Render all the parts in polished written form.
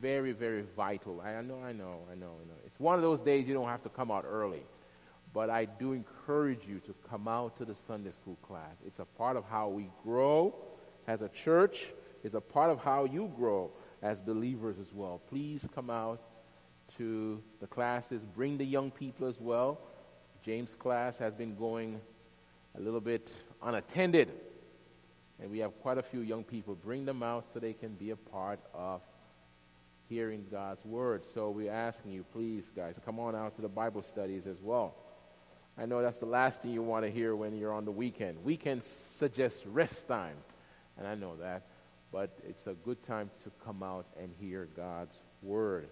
very, very vital. I know. It's one of those days you don't have to come out early. But I do encourage you to come out to the Sunday school class. It's a part of how we grow as a church. It's a part of how you grow as believers as well. Please come out to the classes. Bring the young people as well. James' class has been going a little bit unattended. And we have quite a few young people. Bring them out so they can be a part of hearing God's word. So we're asking you, please, guys, come on out to the Bible studies as well. I know that's the last thing you want to hear when you're on the weekend. Weekends suggest rest time, and I know that. But it's a good time to come out and hear God's word.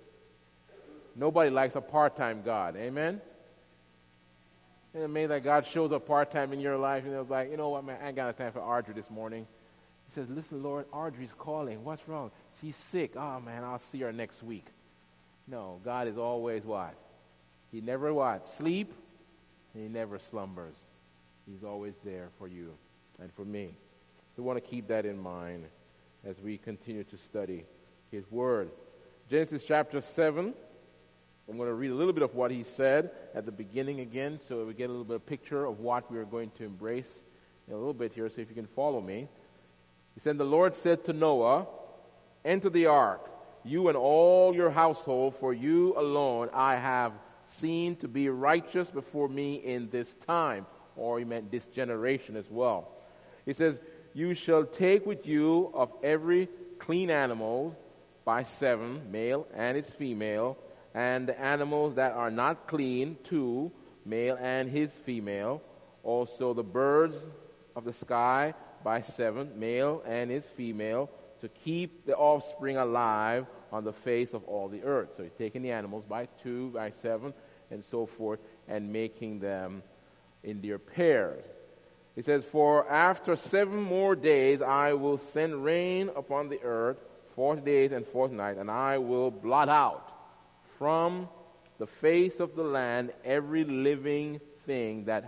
Nobody likes a part-time God. Amen? Isn't it amazing that God shows up part-time in your life, and it's like, you know what, man, I ain't got time for Audrey this morning. He says, listen, Lord, Audrey's calling. What's wrong? She's sick. Oh, man, I'll see her next week. No, God is always what? He never what? Sleep, and he never slumbers. He's always there for you and for me. We want to keep that in mind as we continue to study his word. Genesis chapter 7. I'm going to read a little bit of what he said at the beginning again so we get a little bit of picture of what we are going to embrace in a little bit here, so if you can follow me. He said, the Lord said to Noah, enter the ark, you and all your household, for you alone I have seen to be righteous before me in this time. Or he meant this generation as well. He says, you shall take with you of every clean animal by 7, male and its female, and the animals that are not clean, 2, male and his female. Also the birds of the sky by 7, male and his female, to keep the offspring alive on the face of all the earth. So he's taking the animals by 2, by 7, and so forth, and making them in their pairs. He says, for after 7 more days I will send rain upon the earth, 40 days and 40 nights, and I will blot out from the face of the land every living thing that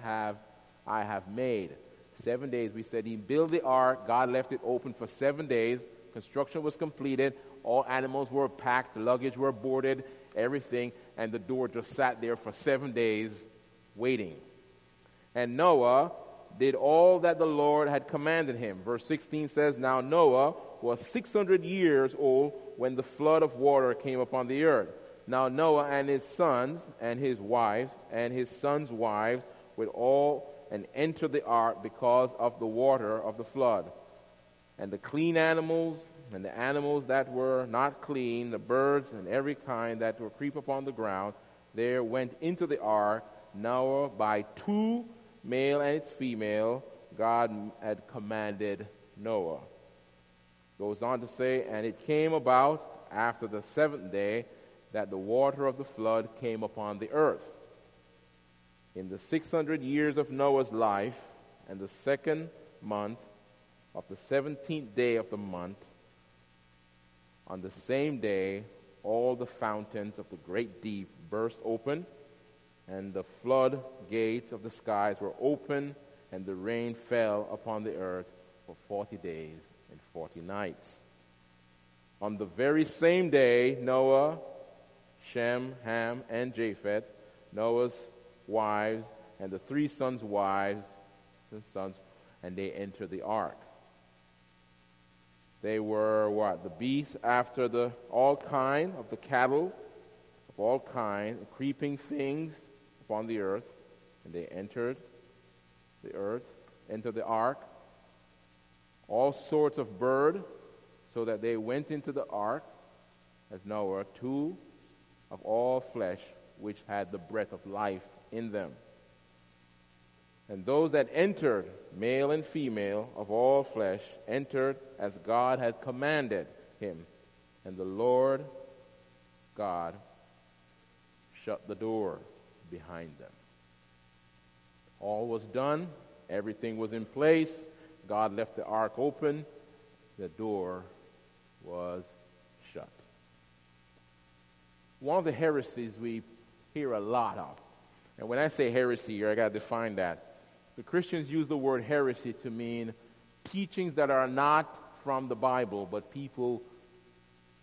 I have made. 7 days, we said he built the ark. God left it open for 7 days. Construction was completed. All animals were packed. The luggage were boarded, everything. And the door just sat there for 7 days waiting. And Noah did all that the Lord had commanded him. Verse 16 says, now Noah was 600 years old when the flood of water came upon the earth. Now Noah and his sons and his wives and his sons' wives with all and entered the ark because of the water of the flood. And the clean animals and the animals that were not clean, the birds and every kind that were creep upon the ground, there went into the ark, Noah by 2, male and its female, God had commanded Noah. Goes on to say, and it came about after the 7th day that the water of the flood came upon the earth. In the 600 years of Noah's life, and the 2nd month of the 17th day of the month, on the same day, all the fountains of the great deep burst open, and the flood gates of the skies were open, and the rain fell upon the earth for 40 days and 40 nights. On the very same day, Noah, Shem, Ham, and Japheth, Noah's wives, and the 3 sons' wives, and they entered the ark. They were what? The beasts after all kind of the cattle, of all kind, the creeping things upon the earth, and they entered the earth, entered the ark. All sorts of bird, so that they went into the ark, as Noah, 2 of all flesh, which had the breath of life in them. And those that entered, male and female, of all flesh, entered as God had commanded him. And the Lord God shut the door behind them. All was done. Everything was in place. God left the ark open. The door was shut. One of the heresies we hear a lot of, and when I say heresy here, I got to define that. The Christians use the word heresy to mean teachings that are not from the Bible, but people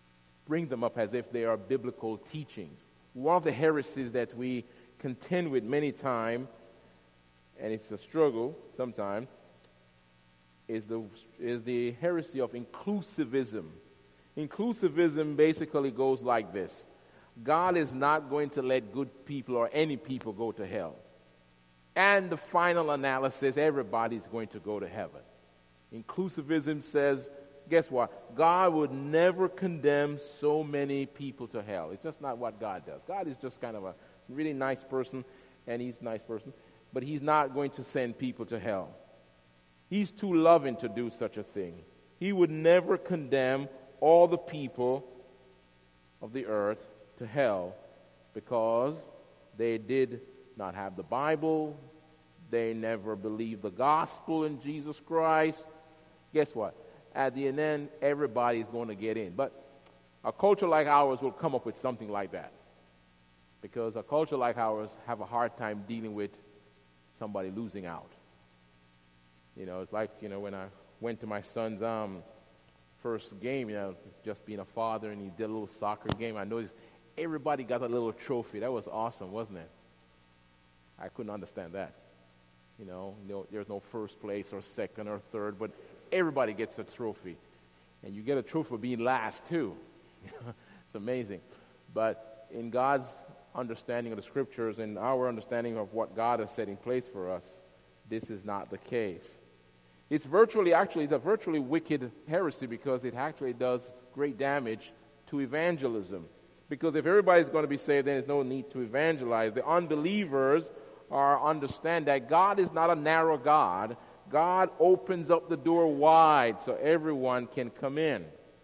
bring them up as if they are biblical teachings. One of the heresies that we contend with many times, and it's a struggle sometimes, is the heresy of inclusivism. Inclusivism basically goes like this. God is not going to let good people or any people go to hell. And the final analysis, everybody's going to go to heaven. Inclusivism says, guess what? God would never condemn so many people to hell. It's just not what God does. God is just kind of a really nice person, and he's a nice person, but he's not going to send people to hell. He's too loving to do such a thing. He would never condemn all the people of the earth to hell because they did not have the Bible. They never believed the gospel in Jesus Christ. Guess what? At the end, everybody is going to get in. But a culture like ours will come up with something like that. Because a culture like ours have a hard time dealing with somebody losing out. You know, it's like, when I went to my son's first game, just being a father, and he did a little soccer game, I noticed everybody got a little trophy. That was awesome, wasn't it? I couldn't understand that. There's no first place or second or third, but everybody gets a trophy. And you get a trophy for being last, too. It's amazing. But in God's understanding of the Scriptures and our understanding of what God has set in place for us, this is not the case. It's a virtually wicked heresy because it actually does great damage to evangelism. Because if everybody's going to be saved, then there's no need to evangelize. The unbelievers understand that God is not a narrow God. God opens up the door wide so everyone can come in.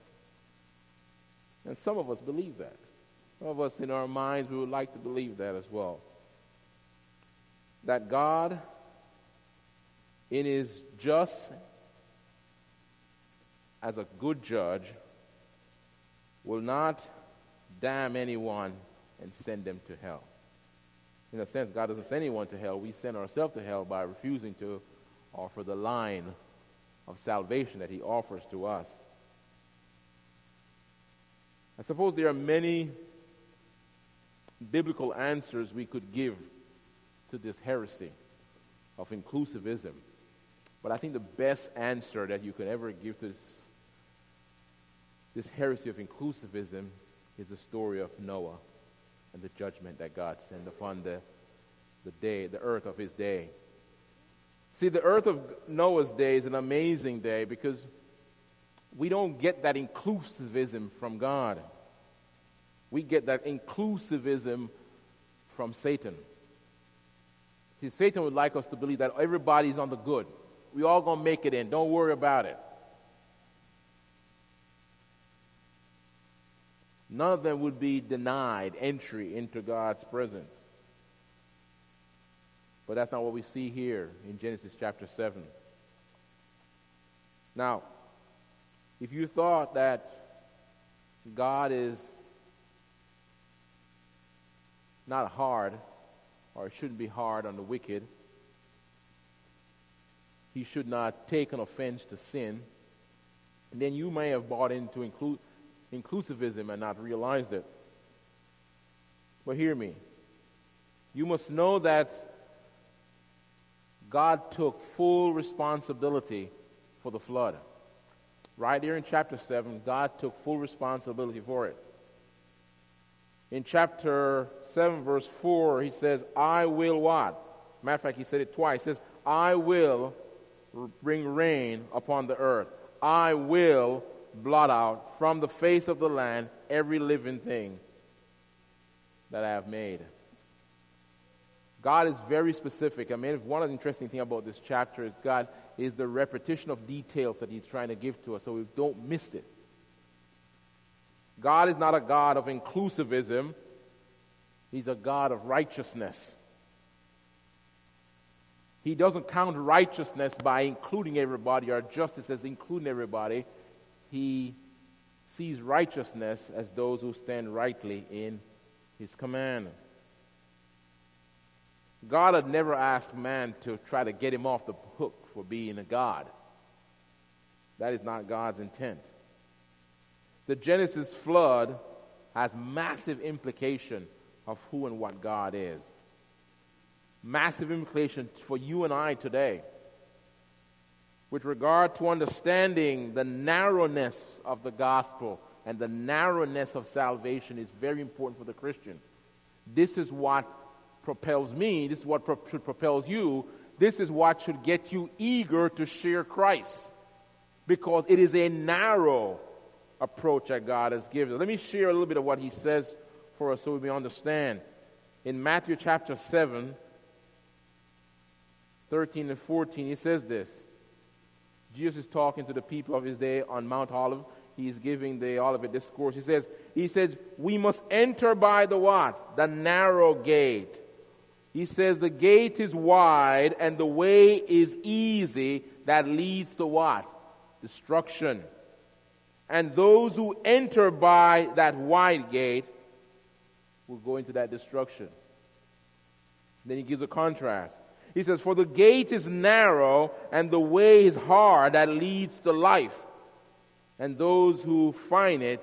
And some of us believe that. Some of us in our minds, we would like to believe that as well. That God, in his just as a good judge, will not damn anyone and send them to hell. In a sense, God doesn't send anyone to hell. We send ourselves to hell by refusing to offer the line of salvation that he offers to us. I suppose there are many biblical answers we could give to this heresy of inclusivism. But I think the best answer that you could ever give to this heresy of inclusivism is the story of Noah and the judgment that God sent upon the earth of his day. See, the earth of Noah's day is an amazing day because we don't get that inclusivism from God. We get that inclusivism from Satan. See, Satan would like us to believe that everybody's on the good. We all going to make it in. Don't worry about it. None of them would be denied entry into God's presence. But that's not what we see here in Genesis chapter 7. Now, if you thought that God is not hard, or shouldn't be hard on the wicked, he should not take an offense to sin, and then you may have bought into inclusivism and not realized it. But hear me. You must know that God took full responsibility for the flood. Right here in chapter 7, God took full responsibility for it. In chapter 7, verse 4, he says, I will what? Matter of fact, he said it twice. He says, I will bring rain upon the earth. I will blot out from the face of the land every living thing that I have made. God is very specific. I mean, one of the interesting things about this chapter is God is the repetition of details that he's trying to give to us so we don't miss it. God is not a God of inclusivism. He's a God of righteousness. He doesn't count righteousness by including everybody or justice as including everybody. He sees righteousness as those who stand rightly in his command. God had never asked man to try to get him off the hook for being a God. That is not God's intent. The Genesis flood has massive implication of who and what God is. Massive implication for you and I today. With regard to understanding the narrowness of the gospel and the narrowness of salvation is very important for the Christian. This is what propels me. This is what should propel you. This is what should get you eager to share Christ. Because it is a narrow approach that God has given. Let me share a little bit of what he says for us so we may understand. In Matthew chapter 7, 13 and 14, he says this. Jesus is talking to the people of his day on Mount Olive. He's giving the Olivet discourse. He says, we must enter by the what? The narrow gate. He says the gate is wide and the way is easy that leads to what? Destruction. And those who enter by that wide gate will go into that destruction. Then he gives a contrast. He says, for the gate is narrow and the way is hard that leads to life. And those who find it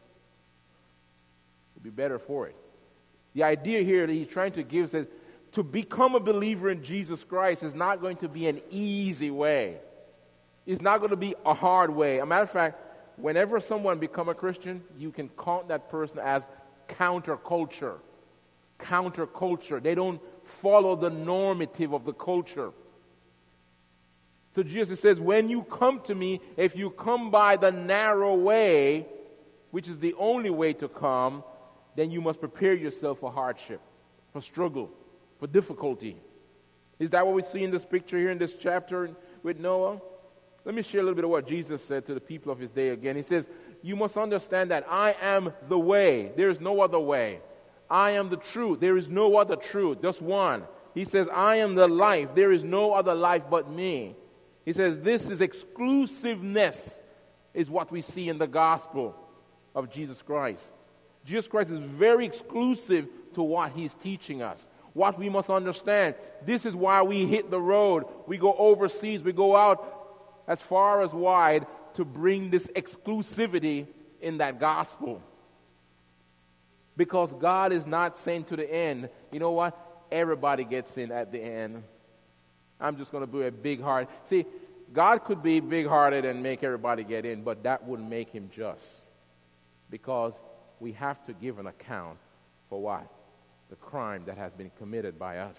will be better for it. The idea here that he's trying to give says, to become a believer in Jesus Christ is not going to be an easy way. It's not going to be a hard way. As a matter of fact, whenever someone become a Christian, you can count that person as counterculture. Counterculture. They don't follow the normative of the culture. So Jesus says, when you come to me, if you come by the narrow way, which is the only way to come, then you must prepare yourself for hardship, for struggle, for difficulty. Is that what we see in this picture here in this chapter with Noah? Let me share a little bit of what Jesus said to the people of his day again. He says, you must understand that I am the way. There is no other way. I am the truth. There is no other truth, just one. He says, I am the life. There is no other life but me. He says, this is exclusiveness is what we see in the gospel of Jesus Christ. Jesus Christ is very exclusive to what he's teaching us. What we must understand. This is why we hit the road. We go overseas. We go out as far as wide to bring this exclusivity in that gospel. Because God is not saying to the end, you know what? Everybody gets in at the end. I'm just going to be a big heart. See, God could be big-hearted and make everybody get in, but that wouldn't make him just. Because we have to give an account for what? The crime that has been committed by us.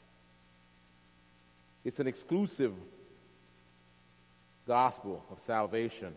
It's an exclusive gospel of salvation.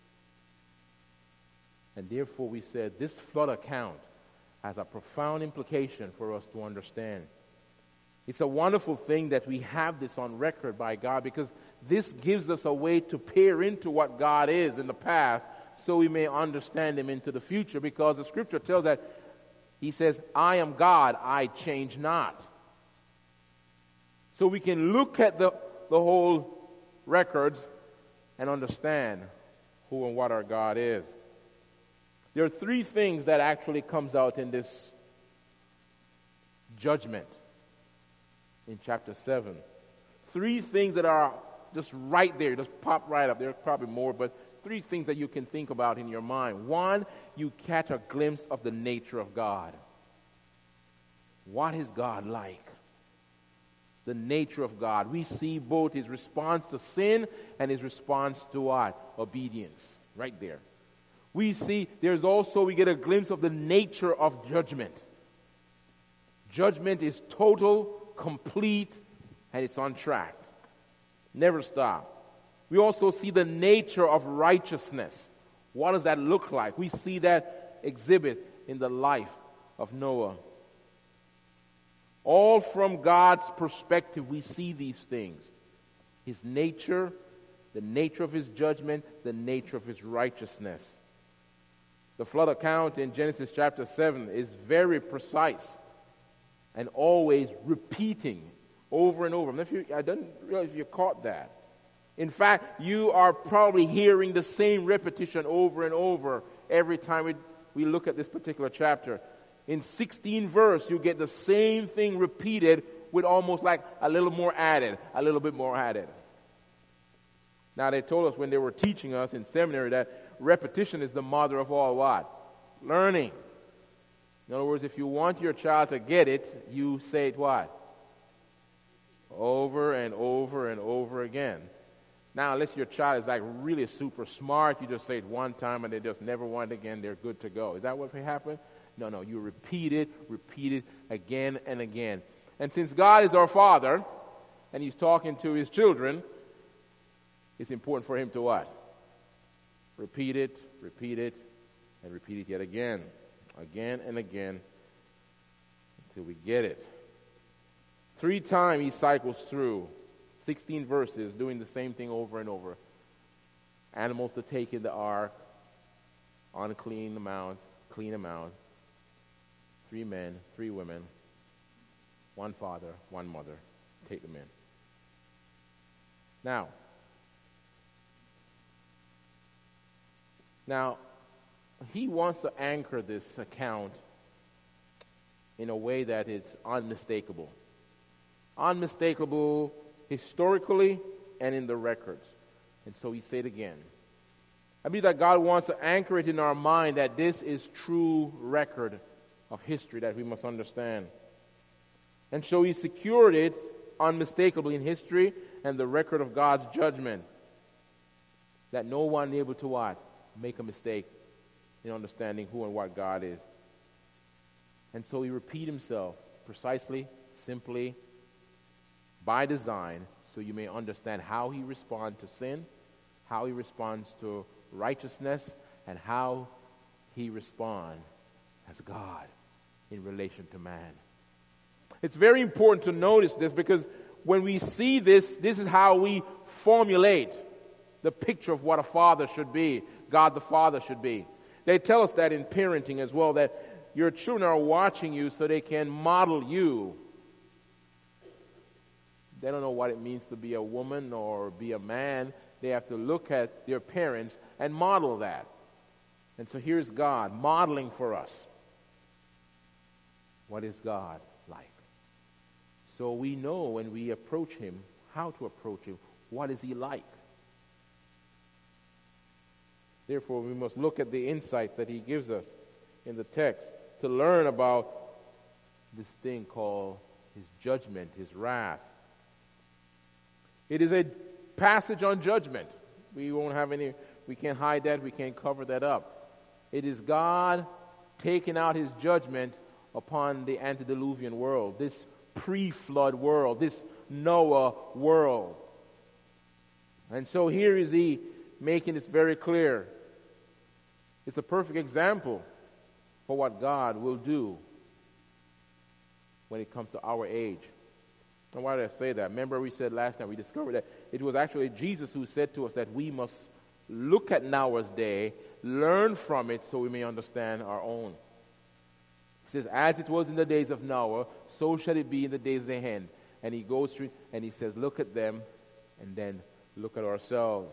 And therefore we said this flood account has a profound implication for us to understand. It's a wonderful thing that we have this on record by God, because this gives us a way to peer into what God is in the past so we may understand him into the future, because the scripture tells that he says, I am God, I change not. So we can look at the whole records and understand who and what our God is. There are three things that actually comes out in this judgment in chapter 7. Three things that are just right there, just pop right up. There's probably more, but three things that you can think about in your mind. One, you catch a glimpse of the nature of God. What is God like? The nature of God. We see both his response to sin and his response to what? Obedience. Right there. We see, we get a glimpse of the nature of judgment. Judgment is total, complete, and it's on track. Never stop. We also see the nature of righteousness. What does that look like? We see that exhibit in the life of Noah. All from God's perspective, we see these things. His nature, the nature of his judgment, the nature of his righteousness. The flood account in Genesis chapter 7 is very precise and always repeating over and over. I don't realize if you caught that. In fact, you are probably hearing the same repetition over and over every time we look at this particular chapter. In 16 verse, you get the same thing repeated with almost like a little more added, a little bit more added. Now, they told us when they were teaching us in seminary that repetition is the mother of all what? Learning. In other words, if you want your child to get it, you say it what? Over and over and over again. Now, unless your child is like really super smart, you just say it one time and they just never want it again, they're good to go. Is that what happened? No, you repeat it again and again. And since God is our Father, and He's talking to His children, it's important for Him to what? Repeat it, and repeat it yet again and again, until we get it. 3 times He cycles through 16 verses, doing the same thing over and over. Animals to take in the ark, unclean amount, clean amount. 3 men, 3 women, 1 father, 1 mother. Take them in. Now, He wants to anchor this account in a way that it's unmistakable. Unmistakable historically and in the records. And so He said again. I believe that God wants to anchor it in our mind that this is true record of history that we must understand. And so He secured it unmistakably in history and the record of God's judgment, that no one able to what? Make a mistake in understanding who and what God is. And so He repeat Himself precisely, simply, by design, so you may understand how He responds to sin, how He responds to righteousness, and how He responds as God in relation to man. It's very important to notice this, because when we see this, this is how we formulate the picture of what a father should be, God the Father should be. They tell us that in parenting as well, that your children are watching you so they can model you. They don't know what it means to be a woman or be a man. They have to look at their parents and model that. And so here's God modeling for us. What is God like? So we know when we approach Him, how to approach Him. What is He like? Therefore, we must look at the insights that He gives us in the text to learn about this thing called His judgment, His wrath. It is a passage on judgment. We can't hide that, we can't cover that up. It is God taking out His judgment upon the antediluvian world, this pre-flood world, this Noah world. And so here is He making this very clear. It's a perfect example for what God will do when it comes to our age. And why did I say that? Remember we said last time, we discovered that it was actually Jesus who said to us that we must look at Noah's day, learn from it so we may understand our own. He says, as it was in the days of Noah, so shall it be in the days of the end. And He goes through and He says, look at them and then look at ourselves.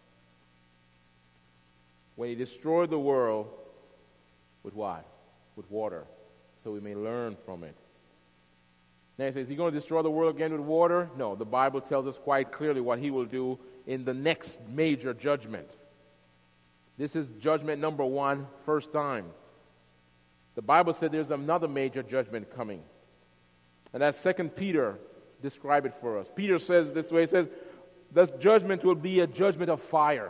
When He destroyed the world, with what? With water, so we may learn from it. Now He says, is He going to destroy the world again with water? No, the Bible tells us quite clearly what He will do in the next major judgment. This is judgment number 1, first time. The Bible said there's another major judgment coming. And that's 2 Peter describe it for us. Peter says this way, he says, this judgment will be a judgment of fire.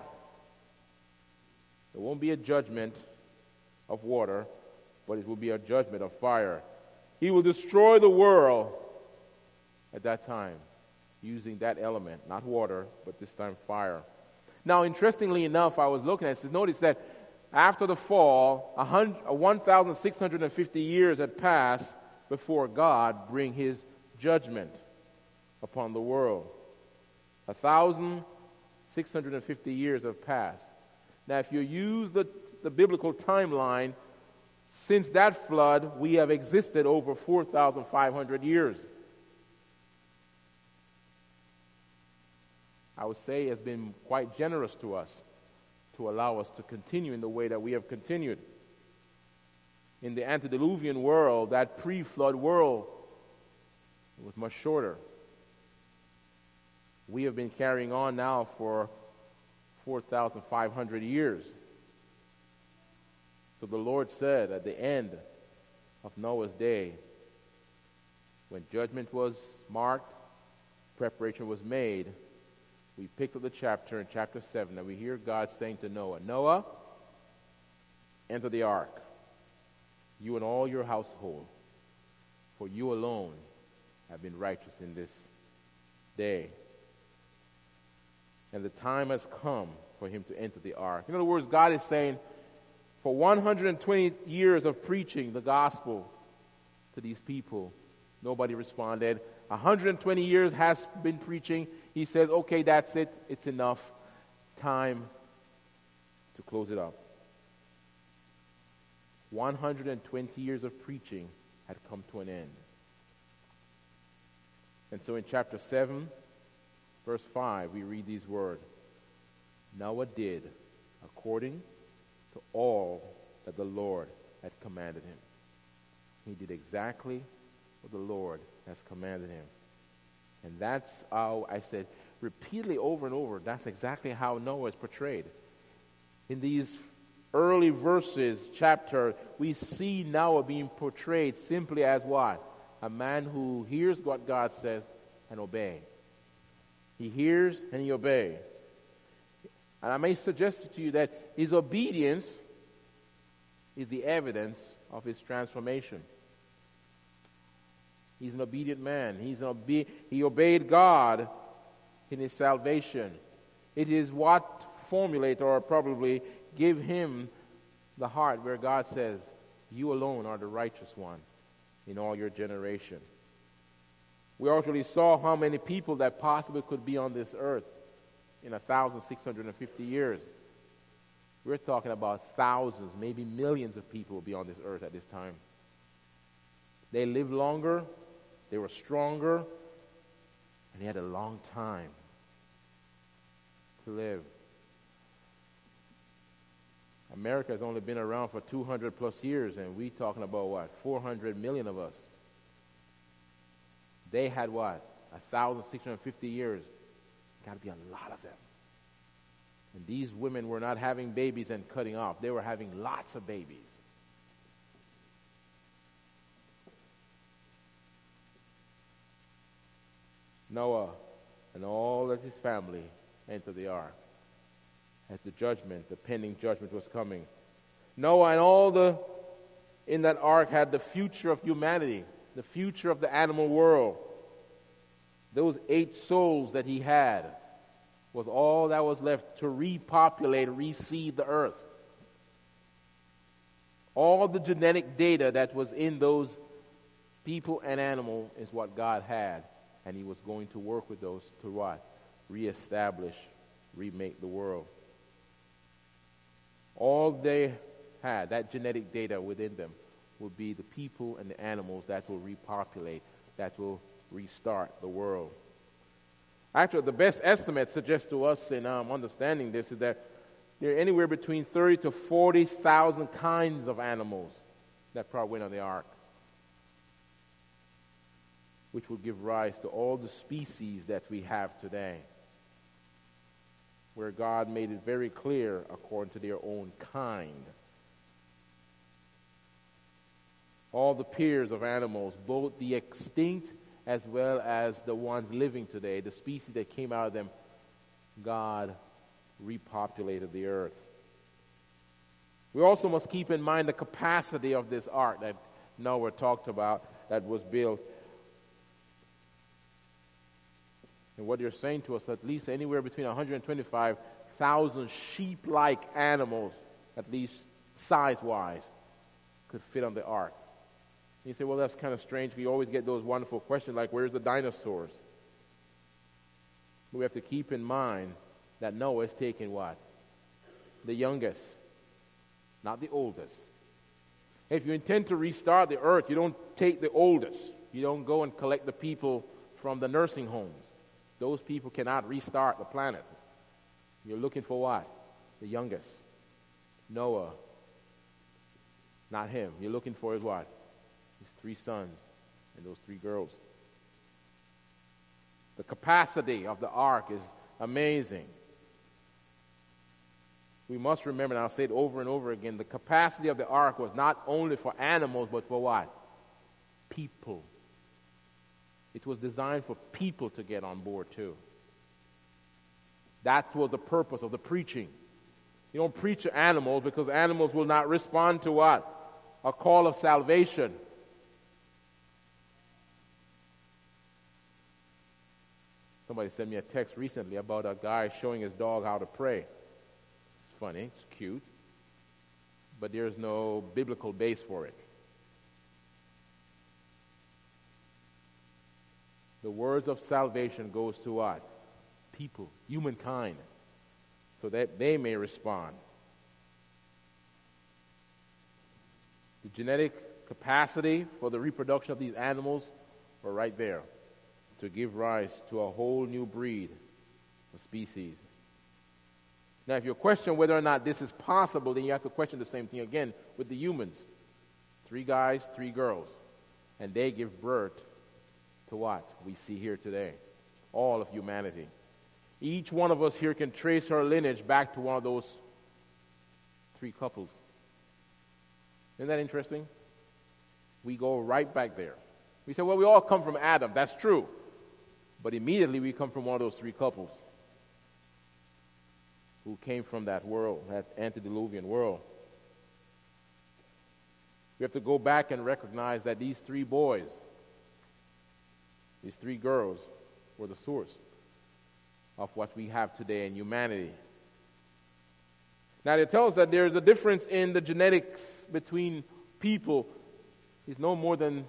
It won't be a judgment of water, but it will be a judgment of fire. He will destroy the world at that time, using that element, not water, but this time fire. Now, interestingly enough, I was looking at this. Notice that after the fall, 1,650 years had passed before God bring His judgment upon the world. 1,650 years have passed. Now, if you use the biblical timeline, since that flood, we have existed over 4,500 years. I would say it has been quite generous to us to allow us to continue in the way that we have continued. In the antediluvian world, that pre-flood world, it was much shorter. We have been carrying on now for 4,500 years. So the Lord said at the end of Noah's day, when judgment was marked, preparation was made, we picked up the chapter in chapter 7, and we hear God saying to Noah, Noah, enter the ark, you and all your household, for you alone have been righteous in this day. And the time has come for him to enter the ark. In other words, God is saying, for 120 years of preaching the gospel to these people, nobody responded. 120 years has been preaching. He says, okay, that's it. It's enough. Time to close it up. 120 years of preaching had come to an end. And so in chapter 7, verse 5, we read these words. Noah did according to all that the Lord had commanded him. He did exactly what the Lord has commanded him. And that's how I said repeatedly over and over, that's exactly how Noah is portrayed. In these early verses, chapter, we see Noah being portrayed simply as what? A man who hears what God says and obeys. He hears and he obeys. And I may suggest to you that his obedience is the evidence of his transformation. He's an obedient man. He obeyed God in his salvation. It is what formulate or probably give him the heart where God says, you alone are the righteous one in all your generation. We already saw how many people that possibly could be on this earth in 1,650 years. We're talking about thousands, maybe millions of people will be on this earth at this time. They lived longer, they were stronger, and they had a long time to live. America has only been around for 200 plus years, and we're talking about what? 400 million of us. They had what? 1,650 years. Got to be a lot of them. And these women were not having babies and cutting off. They were having lots of babies. Noah and all of his family entered the ark as the pending judgment was coming. Noah and all in that ark had the future of humanity, the future of the animal world. Those 8 souls that he had was all that was left to repopulate, reseed the earth. All the genetic data that was in those people and animal is what God had, and he was going to work with those to what? Reestablish, remake the world. All they had, that genetic data within them, will be the people and the animals that will repopulate, that will restart the world. Actually, the best estimate suggests to us in understanding this is that there are anywhere between 30 to 40,000 kinds of animals that probably went on the ark, which will give rise to all the species that we have today, where God made it very clear according to their own kind. All the pairs of animals, both the extinct as well as the ones living today, the species that came out of them, God repopulated the earth. We also must keep in mind the capacity of this ark that Noah talked about that was built. And what you're saying to us, at least anywhere between 125,000 sheep-like animals, at least size-wise, could fit on the ark. You say, well, that's kind of strange. We always get those wonderful questions like, where's the dinosaurs? We have to keep in mind that Noah is taking what? The youngest, not the oldest. If you intend to restart the earth, you don't take the oldest. You don't go and collect the people from the nursing homes. Those people cannot restart the planet. You're looking for what? The youngest. Noah. Not him. You're looking for his what? His 3 sons and those 3 girls. The capacity of the ark is amazing. We must remember, and I'll say it over and over again, the capacity of the ark was not only for animals, but for what? People. It was designed for people to get on board too. That was the purpose of the preaching. You don't preach to animals because animals will not respond to what? A call of salvation. Somebody sent me a text recently about a guy showing his dog how to pray. It's funny, it's cute, but there's no biblical base for it. The words of salvation goes to what? People, humankind, so that they may respond. The genetic capacity for the reproduction of these animals were right there to give rise to a whole new breed of species. Now, if you question whether or not this is possible, then you have to question the same thing again with the humans. 3 guys, 3 girls. And they give birth to what we see here today. All of humanity. Each one of us here can trace our lineage back to one of those 3 couples. Isn't that interesting? We go right back there. We say, well, we all come from Adam. That's true. But immediately we come from one of those 3 couples who came from that world, that antediluvian world. We have to go back and recognize that these 3 boys, these 3 girls, were the source of what we have today in humanity. Now, it tells us that there's a difference in the genetics between people. It's no more than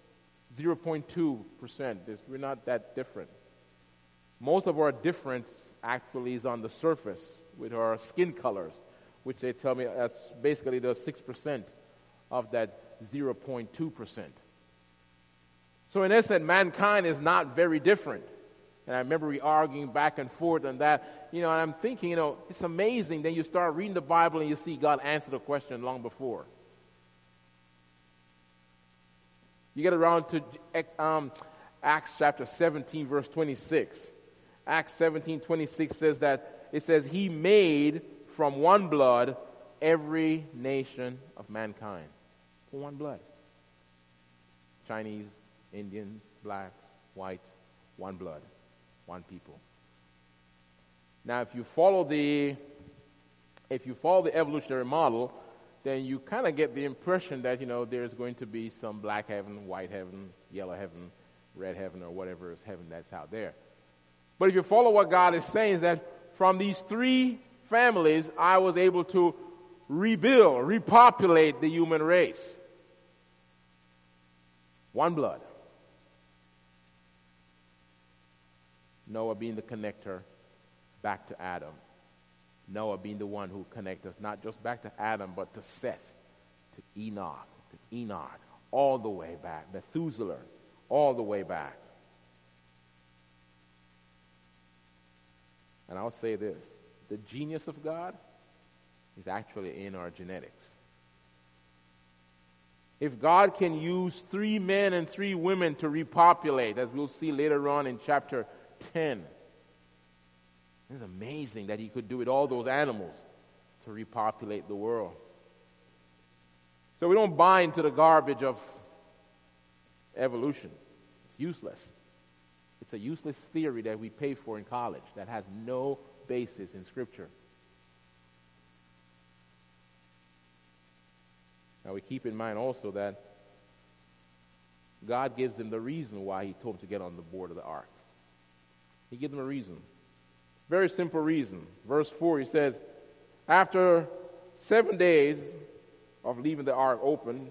0.2%. We're not that different. Most of our difference actually is on the surface with our skin colors, which they tell me that's basically the 6% of that 0.2%. So in essence, mankind is not very different. And I remember we arguing back and forth on that. And I'm thinking, it's amazing. Then you start reading the Bible and you see God answer the question long before. You get around to Acts chapter 17, verse 26. Acts 17:26 says that, it says, He made from one blood every nation of mankind. From one blood. Chinese, Indians, blacks, whites, one blood, one people. Now, if you follow the evolutionary model, then you kind of get the impression that, there's going to be some black heaven, white heaven, yellow heaven, red heaven, or whatever is heaven that's out there. But if you follow what God is saying, is that from these 3 families, I was able to rebuild, repopulate the human race. One blood. Noah being the connector back to Adam. Noah being the one who connects us not just back to Adam, but to Seth, to Enoch, all the way back, Methuselah, all the way back. And I'll say this, the genius of God is actually in our genetics. If God can use 3 men and 3 women to repopulate, as we'll see later on in chapter 10, it's amazing that He could do with all those animals to repopulate the world. So we don't buy into the garbage of evolution. It's useless. It's a useless theory that we pay for in college that has no basis in Scripture. Now we keep in mind also that God gives them the reason why He told them to get on the board of the ark. He gives them a reason. Very simple reason. Verse 4, He says, after 7 days of leaving the ark open,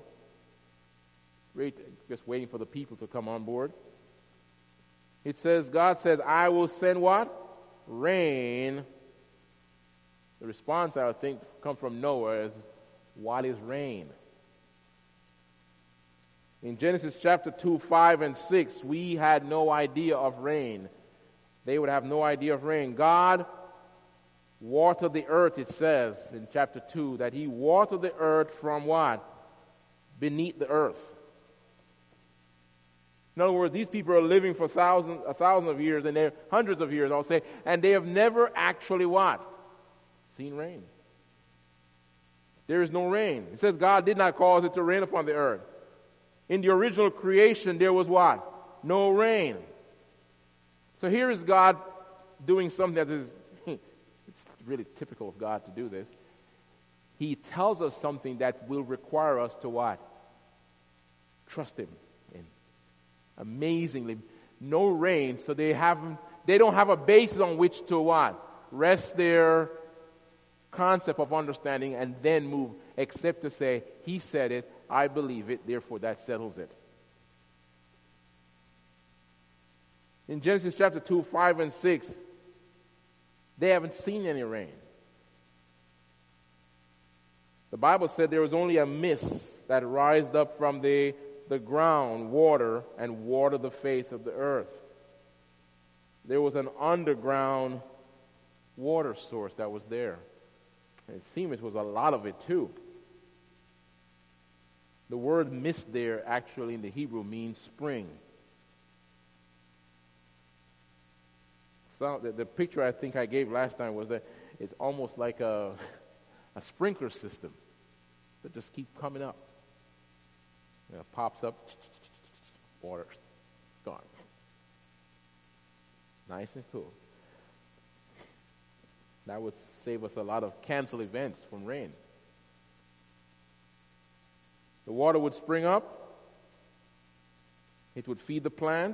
just waiting for the people to come on board, it says, God says, I will send what? Rain. The response, I would think, come from Noah is, what is rain? In Genesis chapter 2, 5, and 6, we had no idea of rain. They would have no idea of rain. God watered the earth, it says in chapter 2, that He watered the earth from what? Beneath the earth. In other words, these people are living for thousands of years, and they're hundreds of years, I'll say, and they have never actually what? Seen rain. there is no rain. It says God did not cause it to rain upon the earth. In the original creation, there was what? No rain. So here is God doing something that is, it's really typical of God to do this. He tells us something that will require us to what? Trust Him in. Amazingly, no rain, so they don't have a basis on which to what? Rest their concept of understanding and then move, except to say, He said it, I believe it, therefore that settles it. In Genesis chapter 2, 5 and 6, they haven't seen any rain. The Bible said there was only a mist that rised up from the ground, water, and watered the face of the earth. There was an underground water source that was there. And it seemed it was a lot of it too. The word mist there actually in the Hebrew means spring. So the picture I think I gave last time was that it's almost like a sprinkler system that just keeps coming up. You know, pops up, water, gone. Nice and cool. That would save us a lot of canceled events from rain. The water would spring up. It would feed the plants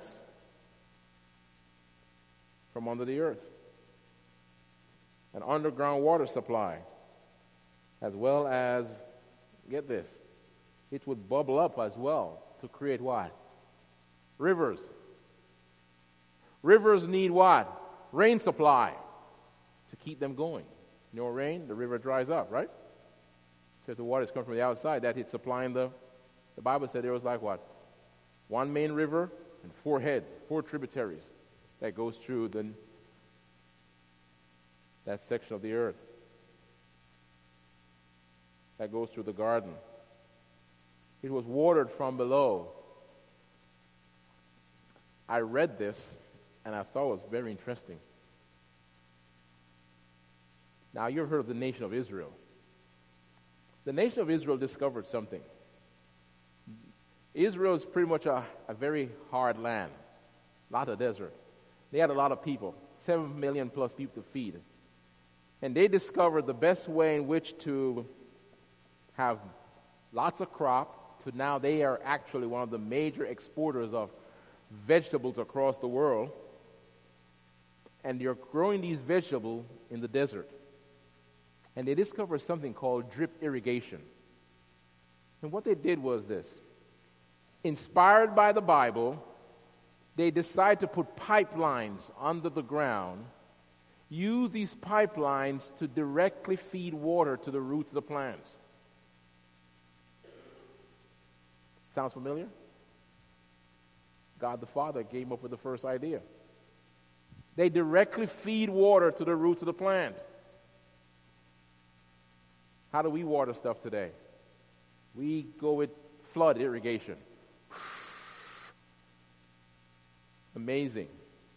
from under the earth. An underground water supply. As well as, get this, it would bubble up as well to create what? Rivers. Rivers need what? Rain supply to keep them going. No rain, the river dries up, right? Because the waters come from the outside, that it's supplying the Bible said there was like what? One main river and 4 heads, 4 tributaries that goes through that section of the earth. That goes through the garden. It was watered from below. I read this and I thought it was very interesting. Now, you've heard of the nation of Israel. The nation of Israel discovered something. Israel is pretty much a very hard land. A lot of desert. They had a lot of people. 7 million plus people to feed. And they discovered the best way in which to have lots of crop, to now they are actually one of the major exporters of vegetables across the world. And they're growing these vegetables in the desert. And they discovered something called drip irrigation. And what they did was this. Inspired by the Bible, they decided to put pipelines under the ground, use these pipelines to directly feed water to the roots of the plants. Sounds familiar? God the Father came up with the first idea. They directly feed water to the roots of the plant. How do we water stuff today? We go with flood irrigation. Amazing.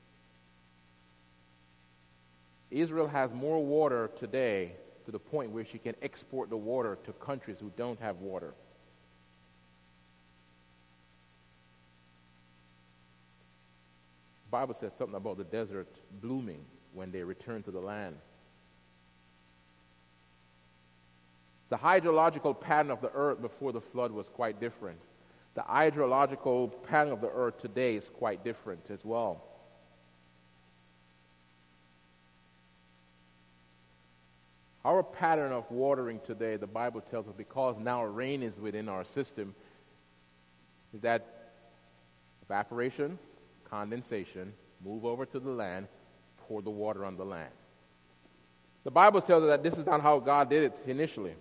Israel has more water today to the point where she can export the water to countries who don't have water. The Bible says something about the desert blooming when they return to the land. The hydrological pattern of the earth before the flood was quite different. The hydrological pattern of the earth today is quite different as well. Our pattern of watering today, the Bible tells us, because now rain is within our system, is that evaporation, condensation, move over to the land, pour the water on the land. The Bible tells us that this is not how God did it initially.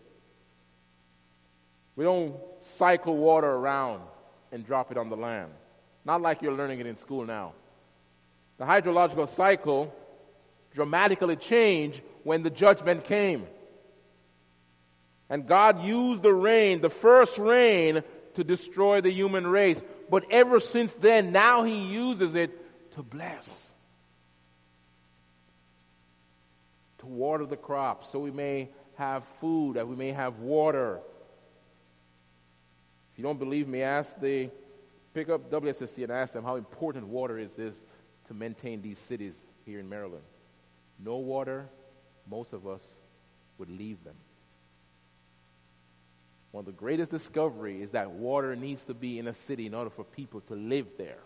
We don't cycle water around and drop it on the land. Not like you're learning it in school now. The hydrological cycle dramatically changed when the judgment came. And God used the rain, the first rain, to destroy the human race. But ever since then, now He uses it to bless. To water the crops so we may have food, that we may have water. If you don't believe me, pick up WSSC and ask them how important water is to maintain these cities here in Maryland. No water, most of us would leave them. One of the greatest discoveries is that water needs to be in a city in order for people to live there.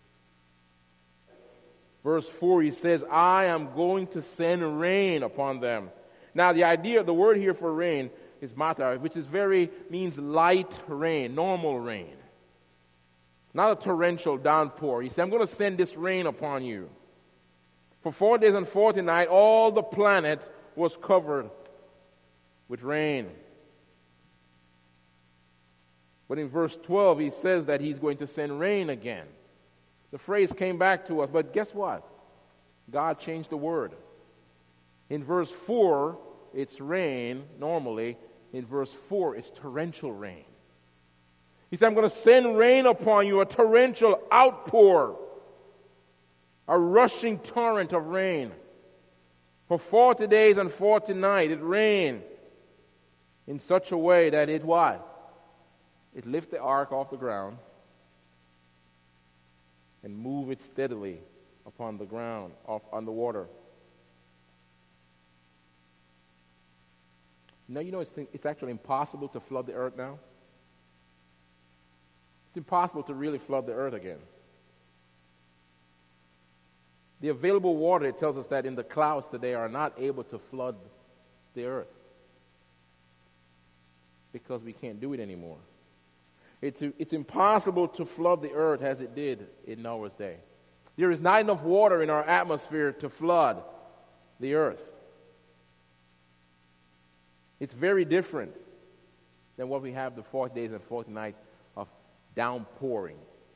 Verse 4, he says, I am going to send rain upon them. Now, the word here for rain is matar, which means light rain, normal rain. Not a torrential downpour. He said, I'm going to send this rain upon you. For 4 days and 40 nights, all the planet was covered with rain. But in verse 12, he says that he's going to send rain again. The phrase came back to us, but guess what? God changed the word. In verse 4, it's rain, normally. In verse 4, it's torrential rain. He said, I'm going to send rain upon you, a torrential outpour, a rushing torrent of rain. For 40 days and 40 nights, it rained in such a way that it what? It lifted the ark off the ground and moved it steadily upon the ground, on the water. Now, it's actually impossible to flood the earth now. It's impossible to really flood the earth again. The available water, it tells us that in the clouds today, are not able to flood the earth because we can't do it anymore. It's impossible to flood the earth as it did in Noah's day. There is not enough water in our atmosphere to flood the earth. It's very different than what we have the 40 days and 40 nights of downpouring.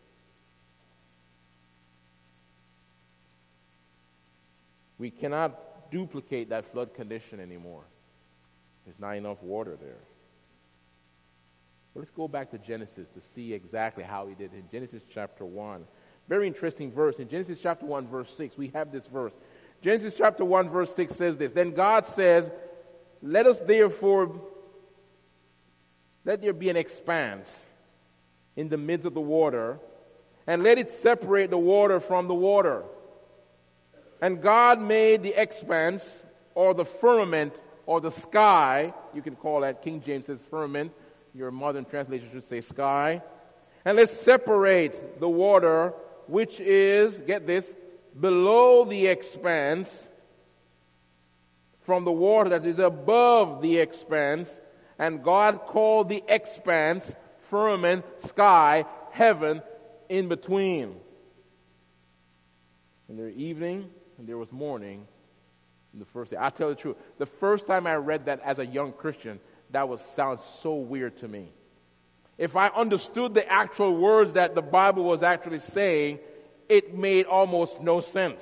We cannot duplicate that flood condition anymore. There's not enough water there. But let's go back to Genesis to see exactly how he did it. In Genesis chapter 1. Very interesting verse. In Genesis chapter 1, verse 6, we have this verse. Genesis chapter 1, verse 6 says this. Then God says, let there be an expanse in the midst of the water, and let it separate the water from the water. And God made the expanse, or the firmament, or the sky, you can call that, King James says firmament, your modern translation should say sky. And let's separate the water, which is, get this, below the expanse, from the water that is above the expanse. And God called the expanse, firmament, sky, heaven, in between. And there was evening, and there was morning, in the first day. I tell you the truth, the first time I read that as a young Christian, that sounds so weird to me. If I understood the actual words that the Bible was actually saying, it made almost no sense.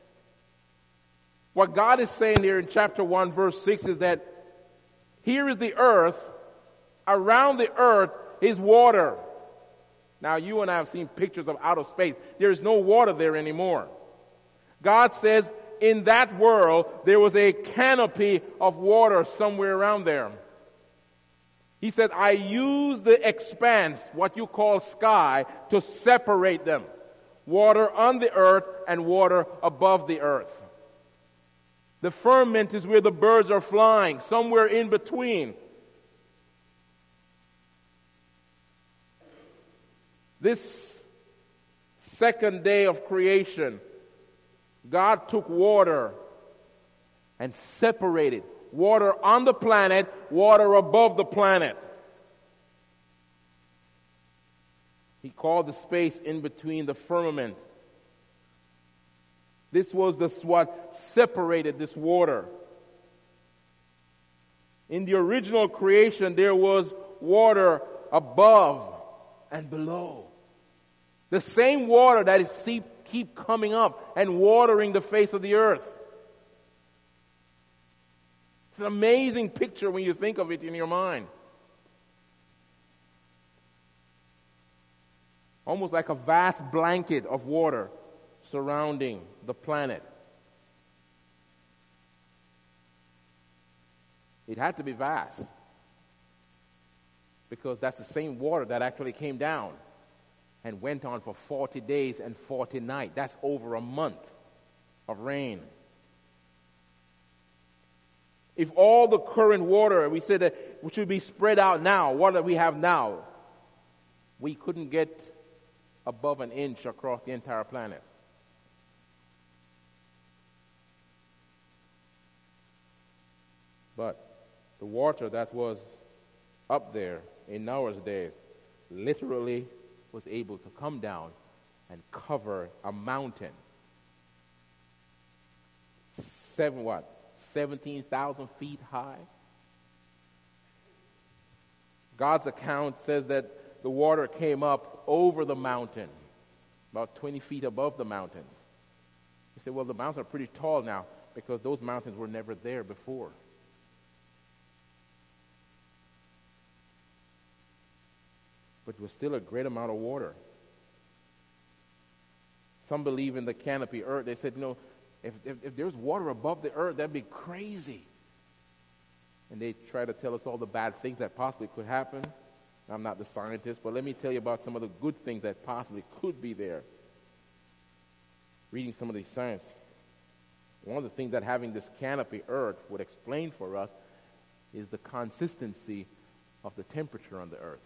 What God is saying here in chapter 1, verse 6 is that here is the earth. Around the earth is water. Now, you and I have seen pictures of outer space. There is no water there anymore. God says in that world, there was a canopy of water somewhere around there. He said, I use the expanse, what you call sky, to separate them. Water on the earth and water above the earth. The firmament is where the birds are flying, somewhere in between. This second day of creation, God took water and separated. Water on the planet, water above the planet. He called the space in between the firmament. This was what separated this water. In the original creation, there was water above and below. The same water that is keep coming up and watering the face of the earth. It's an amazing picture when you think of it in your mind. Almost like a vast blanket of water surrounding the planet. It had to be vast. Because that's the same water that actually came down and went on for 40 days and 40 nights. That's over a month of rain. If all the current water, we said that it should be spread out now, what do we have now? We couldn't get above an inch across the entire planet. But the water that was up there in Noah's day literally was able to come down and cover a mountain. 17,000 feet high. God's account says that the water came up over the mountain, about 20 feet above the mountain. You say, well, the mountains are pretty tall now because those mountains were never there before. But it was still a great amount of water. Some believe in the canopy earth. They said, if there's water above the earth, that'd be crazy. And they try to tell us all the bad things that possibly could happen. I'm not the scientist, but let me tell you about some of the good things that possibly could be there. Reading some of these science. One of the things that having this canopy earth would explain for us is the consistency of the temperature on the earth.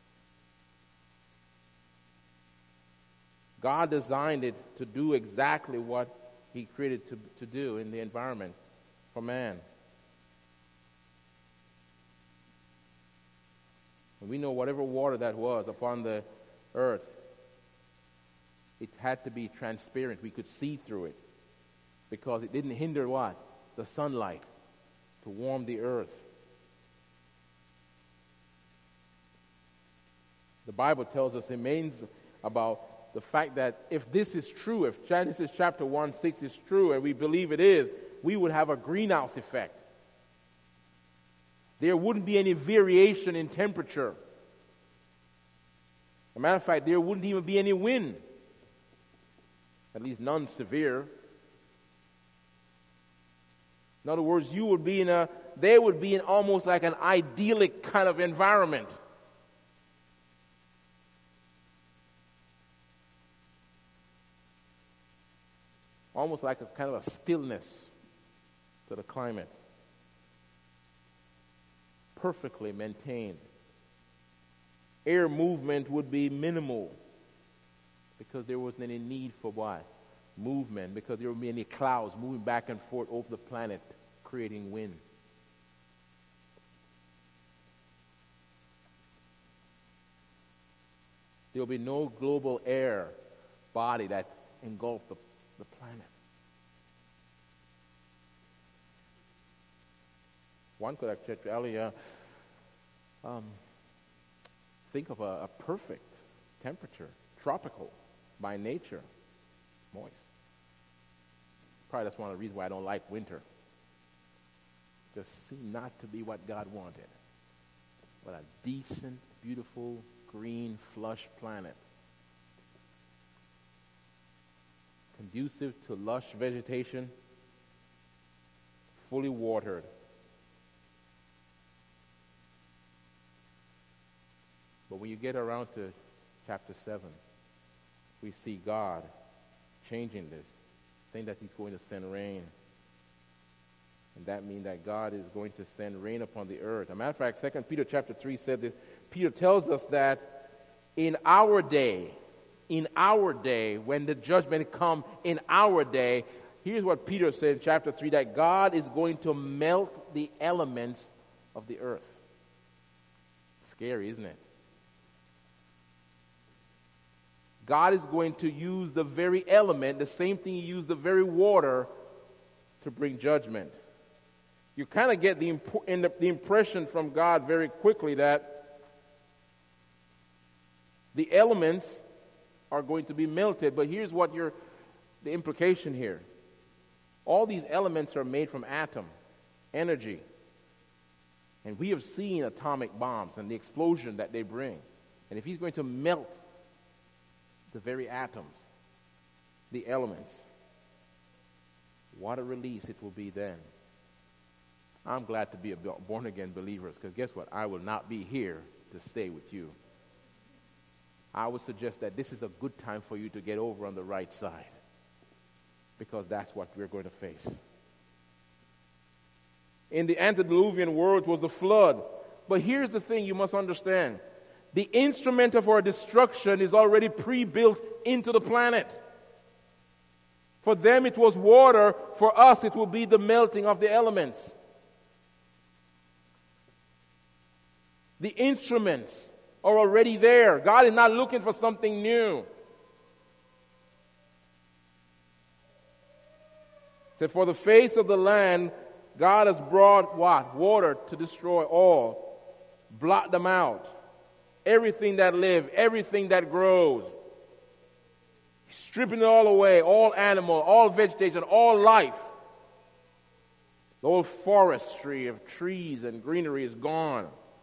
God designed it to do exactly what He created to do in the environment for man. And we know whatever water that was upon the earth, it had to be transparent. We could see through it because it didn't hinder what? The sunlight to warm the earth. The Bible tells us it means about the fact that if this is true, if Genesis chapter 1:6 is true, and we believe it is, we would have a greenhouse effect. There wouldn't be any variation in temperature. As a matter of fact, there wouldn't even be any wind. At least none severe. In other words, they would be in almost like an idyllic kind of environment. Almost like a kind of a stillness to the climate. Perfectly maintained. Air movement would be minimal because there wasn't any need for what? Movement, because there wouldn't be any clouds moving back and forth over the planet creating wind. There will be no global air body that engulfs the planet. One could actually think of a perfect temperature, tropical by nature, moist. Probably that's one of the reasons why I don't like winter. Just seemed not to be what God wanted. But a decent, beautiful, green, flush planet. Conducive to lush vegetation, fully watered. But when you get around to chapter 7, we see God changing this, saying that He's going to send rain. And that means that God is going to send rain upon the earth. As a matter of fact, 2 Peter chapter 3 said this. Peter tells us that in our day, when the judgment comes in our day, here's what Peter said in chapter 3, that God is going to melt the elements of the earth. Scary, isn't it? God is going to use the very element, the same thing He used the very water to bring judgment. You kind of get the impression from God very quickly that the elements are going to be melted. But here's what the implication here. All these elements are made from atom, energy. And we have seen atomic bombs and the explosion that they bring. And if He's going to melt the very atoms, the elements, what a release it will be then. I'm glad to be a born-again believer, because guess what? I will not be here to stay with you. I would suggest that this is a good time for you to get over on the right side, because that's what we're going to face. In the antediluvian world was the flood. But here's the thing you must understand. The instrument of our destruction is already pre-built into the planet. For them it was water. For us it will be the melting of the elements. The instruments are already there. God is not looking for something new. So for the face of the land, God has brought what? Water to destroy all. Blot them out. Everything that lives, everything that grows. Stripping it all away. All animal, all vegetation, all life. The whole forestry of trees and greenery is gone.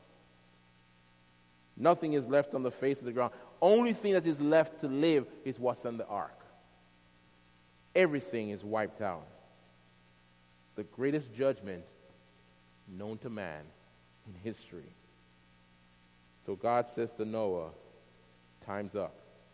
Nothing is left on the face of the ground. Only thing that is left to live is what's in the ark. Everything is wiped out. The greatest judgment known to man in history. So God says to Noah, time's up.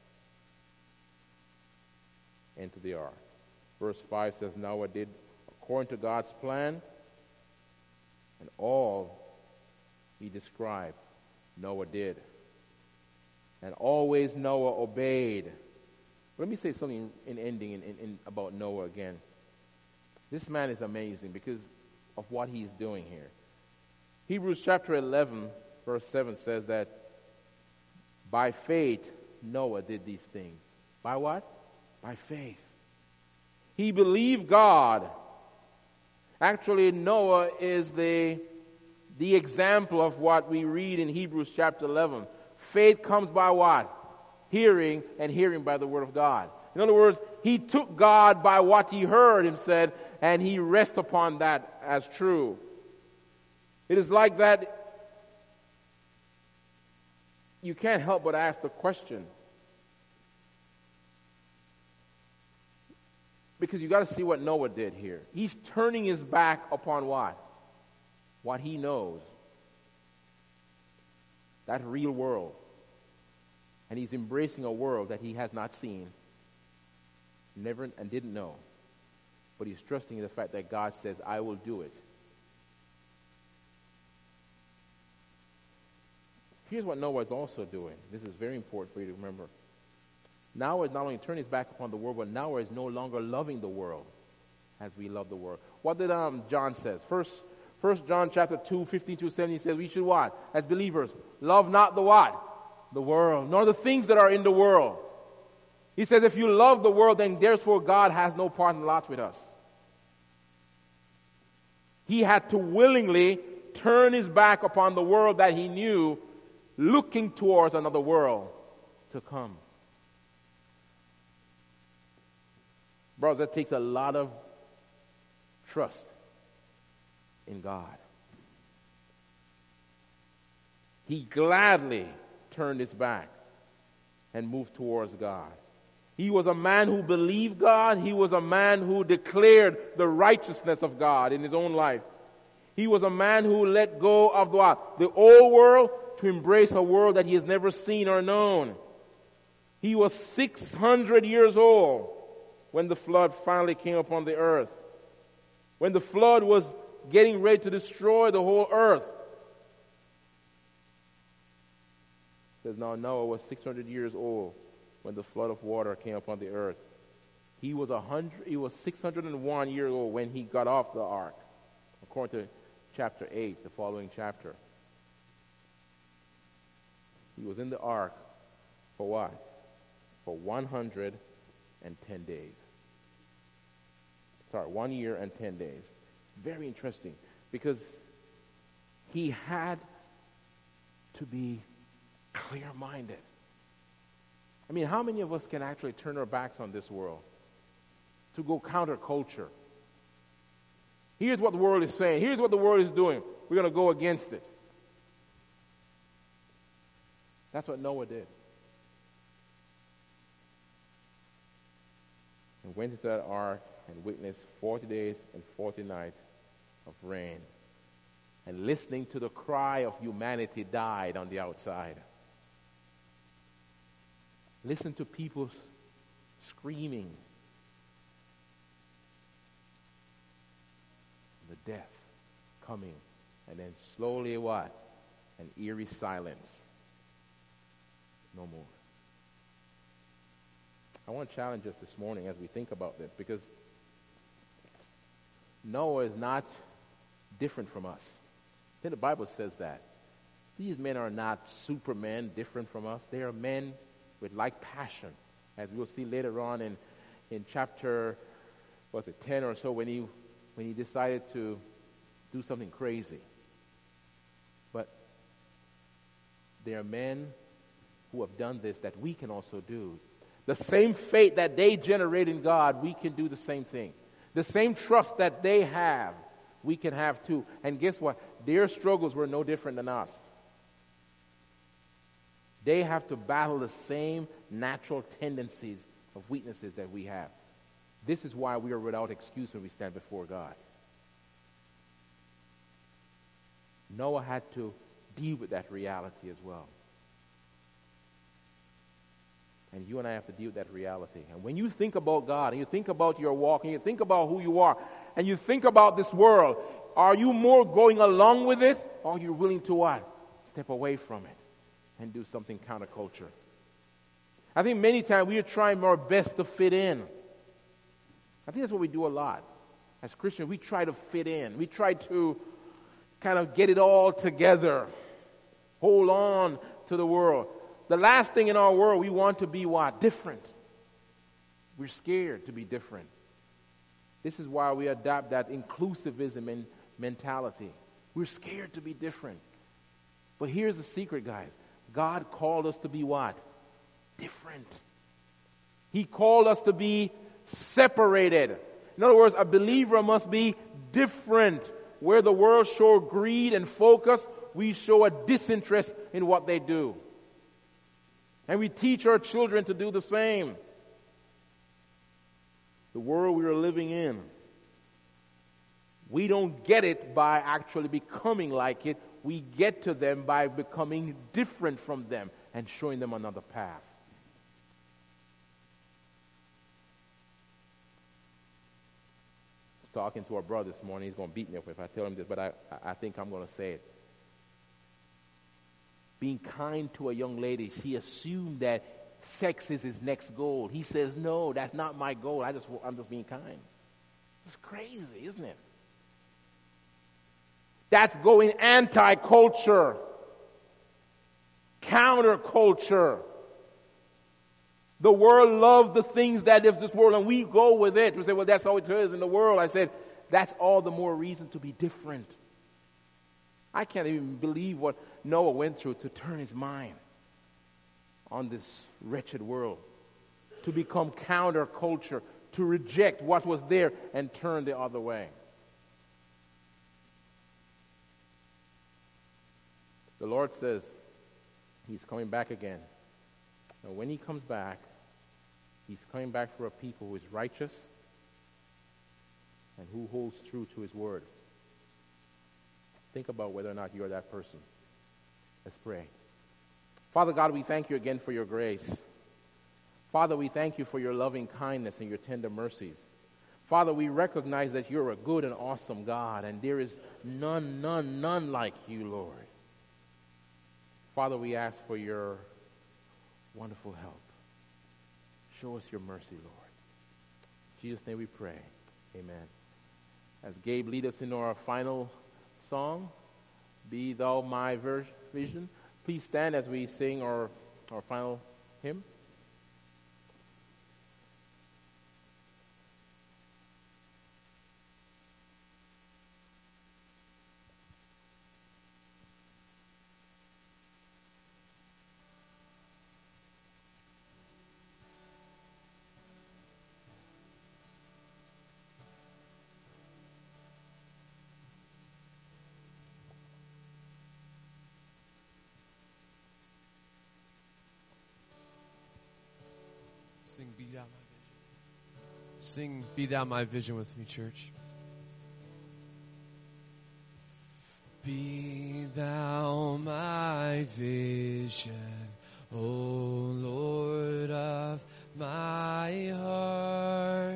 Enter the ark. Verse 5 says, Noah did according to God's plan, and all he described, Noah did. And always Noah obeyed. Let me say something in ending in about Noah again. This man is amazing because of what he's doing here. Hebrews chapter 11, verse 7 says that by faith Noah did these things. By what? By faith. He believed God. Actually, Noah is the example of what we read in Hebrews chapter 11. Faith comes by what? Hearing, and hearing by the word of God. In other words, he took God by what he heard him said, and he rests upon that as true. It is like that. You can't help but ask the question. Because you got to see what Noah did here. He's turning his back upon what? What he knows. That real world. And he's embracing a world that he has not seen, never and didn't know. But he's trusting in the fact that God says, I will do it. Here's what Noah is also doing. This is very important for you to remember. Noah is not only turning his back upon the world, but Noah is no longer loving the world as we love the world. What did John says? First John chapter 2, 15 to 17 says we should what? As believers, love not the what? The world, nor the things that are in the world. He says if you love the world, then therefore God has no part and lot with us. He had to willingly turn his back upon the world that he knew, looking towards another world to come. Brothers, that takes a lot of trust in God. He gladly turned his back and moved towards God. He was a man who believed God. He was a man who declared the righteousness of God in his own life. He was a man who let go of what? The old world to embrace a world that he has never seen or known. He was 600 years old when the flood finally came upon the earth. When the flood was getting ready to destroy the whole earth. It says now Noah was 600 years old when the flood of water came upon the earth. He was 601 years old when he got off the ark, according to chapter 8, the following chapter. He was in the ark for what? For 110 days. 1 year and 10 days. Very interesting, because he had to be clear-minded. I mean, how many of us can actually turn our backs on this world to go counterculture? Here's what the world is saying. Here's what the world is doing. We're going to go against it. That's what Noah did. And went into that ark and witnessed 40 days and 40 nights of rain and listening to the cry of humanity died on the outside. Listen to people screaming. The death coming. And then slowly what? An eerie silence. No more. I want to challenge us this morning as we think about this, because Noah is not different from us. I think the Bible says that. These men are not supermen different from us. They are men with like passion, as we'll see later on in chapter, 10 or so, when he decided to do something crazy. But there are men who have done this that we can also do. The same faith that they generate in God, we can do the same thing. The same trust that they have, we can have too. And guess what? Their struggles were no different than us. They have to battle the same natural tendencies of weaknesses that we have. This is why we are without excuse when we stand before God. Noah had to deal with that reality as well. And you and I have to deal with that reality. And when you think about God, and you think about your walk, and you think about who you are, and you think about this world, are you more going along with it, or are you willing to what? Step away from it and do something counterculture? I think many times we are trying our best to fit in. I think that's what we do a lot. As Christians, we try to fit in. We try to kind of get it all together. Hold on to the world. The last thing in our world, we want to be what? Different. We're scared to be different. This is why we adopt that inclusivism mentality. We're scared to be different. But here's the secret, guys. God called us to be what? Different. He called us to be separated. In other words, a believer must be different. Where the world shows greed and focus, we show a disinterest in what they do. And we teach our children to do the same. The world we are living in, we don't get it by actually becoming like it. We get to them by becoming different from them and showing them another path. I was talking to our brother this morning. He's going to beat me up if I tell him this, but I think I'm going to say it. Being kind to a young lady, she assumed that sex is his next goal. He says, no, that's not my goal. I'm just being kind. It's crazy, isn't it? That's going anti-culture, counter-culture. The world loves the things that is this world, and we go with it. We say, well, that's how it is in the world. I said, that's all the more reason to be different. I can't even believe what Noah went through to turn his mind on this wretched world, to become counterculture, to reject what was there and turn the other way. The Lord says He's coming back again. And when He comes back, He's coming back for a people who is righteous and who holds true to His word. Think about whether or not you're that person. Let's pray. Father God, we thank You again for Your grace. Father, we thank You for Your loving kindness and Your tender mercies. Father, we recognize that You're a good and awesome God, and there is none like You, Lord. Father, we ask for Your wonderful help. Show us Your mercy, Lord. In Jesus' name we pray. Amen. As Gabe leads us into our final song, Be Thou My Vision, please stand as we sing our final hymn. Sing, Be Thou My Vision. Sing, Be Thou My Vision with me, church. Be thou my vision, O Lord of my heart.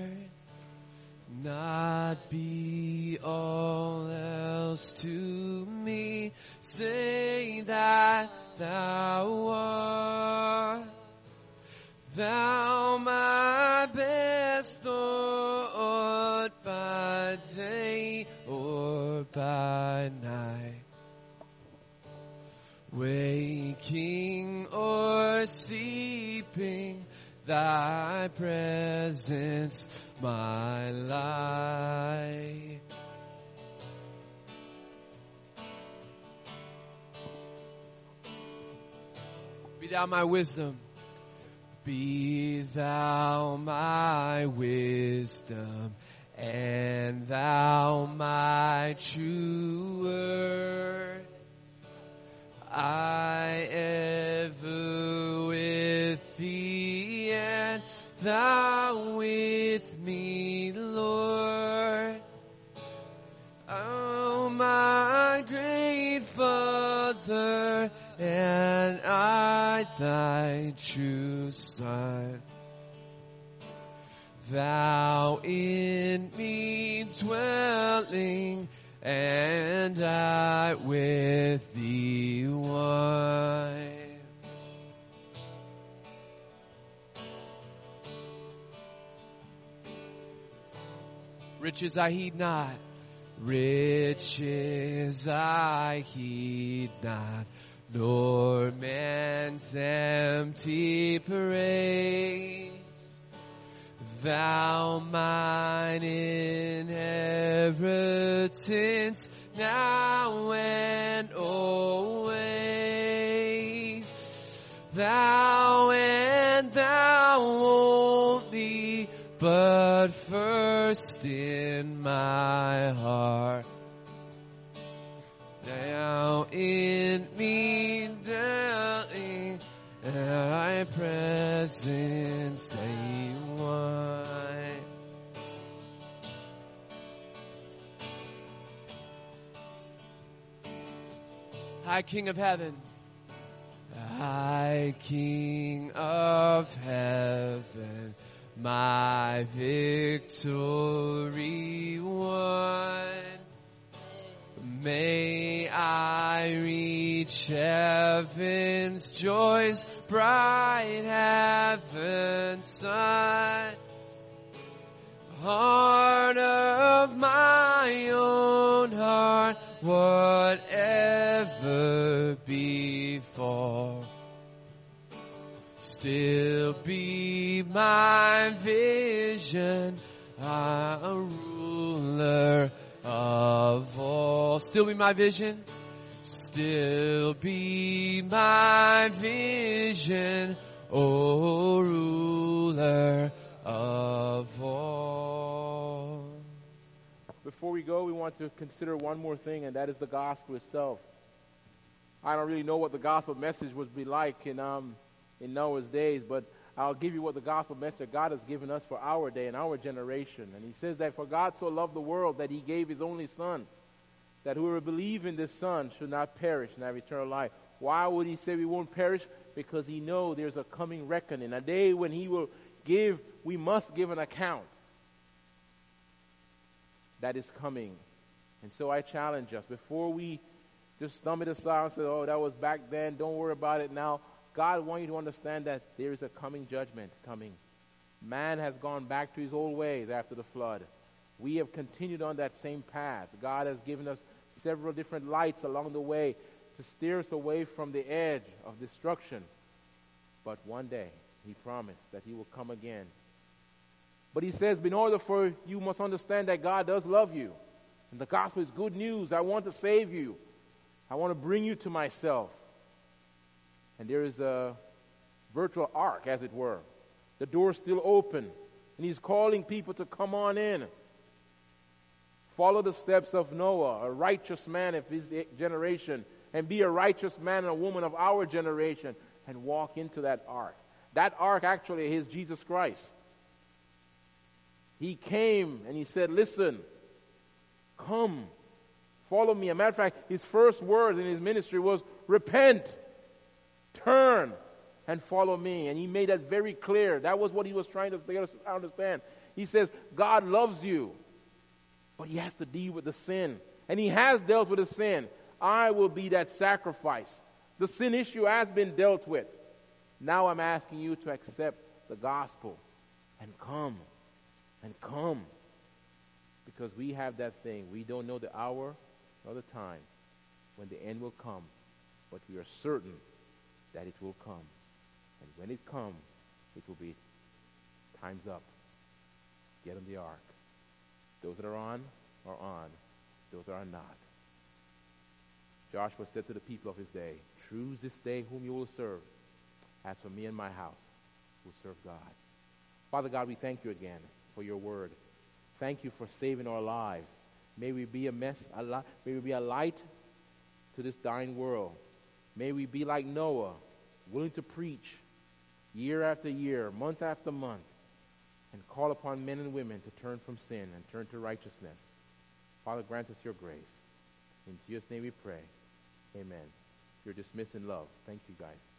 Not be all else to me, say that thou art. Thou my best thought by day or by night, waking or sleeping, thy presence my light. Be thou my wisdom. Be thou my wisdom, and thou my true word. I ever with thee, and thou with me, Lord. Oh, my great Father, and I thy true Son. Thou in me dwelling, and I with thee one. Riches I heed not, riches I heed not, nor man's empty praise. Thou mine inheritance, now and always. Thou and thou only, but first in my heart. Thou in me dwelling, thy presence day one. High King of heaven, High King of heaven, my victory won. May I reach heaven's joys, bright heaven's sun. Heart of my own heart, whatever befall, still be my vision, a ruler of all. Still be my vision, still be my vision, O ruler of all. Before we go, we want to consider one more thing, and that is the gospel itself. I don't really know what the gospel message would be like in Noah's days, but I'll give you what the gospel message God has given us for our day and our generation. And he says that for God so loved the world that he gave his only Son, that whoever believes in this Son should not perish and have eternal life. Why would he say we won't perish? Because he knows there's a coming reckoning, a day when he will give, we must give an account. That is coming. And so I challenge us, before we just thumb it aside and say, oh, that was back then, don't worry about it now. God wants you to understand that there is a coming judgment coming. Man has gone back to his old ways after the flood. We have continued on that same path. God has given us several different lights along the way to steer us away from the edge of destruction. But one day, he promised that he will come again. But he says, in order for you must understand that God does love you. And the gospel is good news. I want to save you. I want to bring you to myself. And there is a virtual ark, as it were. The door is still open. And he's calling people to come on in. Follow the steps of Noah, a righteous man of his generation, and be a righteous man and a woman of our generation, and walk into that ark. That ark actually is Jesus Christ. He came and he said, listen, come, Follow me. As a matter of fact, his first words in his ministry was, repent, turn, and follow me. And he made that very clear. That was what he was trying to get us to understand. He says, God loves you, but he has to deal with the sin. And he has dealt with the sin. I will be that sacrifice. The sin issue has been dealt with. Now I'm asking you to accept the gospel and come. And come. Because we have that thing. We don't know the hour or the time when the end will come. But we are certain that it will come. And when it comes, it will be time's up. Get on the ark. Those that are on are on. Those that are not. Joshua said to the people of his day, choose this day whom you will serve. As for me and my house, we'll serve God. Father God, we thank you again for your word. Thank you for saving our lives. May we be may we be a light to this dying world. May we be like Noah, willing to preach year after year, month after month, and call upon men and women to turn from sin and turn to righteousness. Father, grant us your grace. In Jesus' name we pray. Amen. You're dismissed in love. Thank you, guys.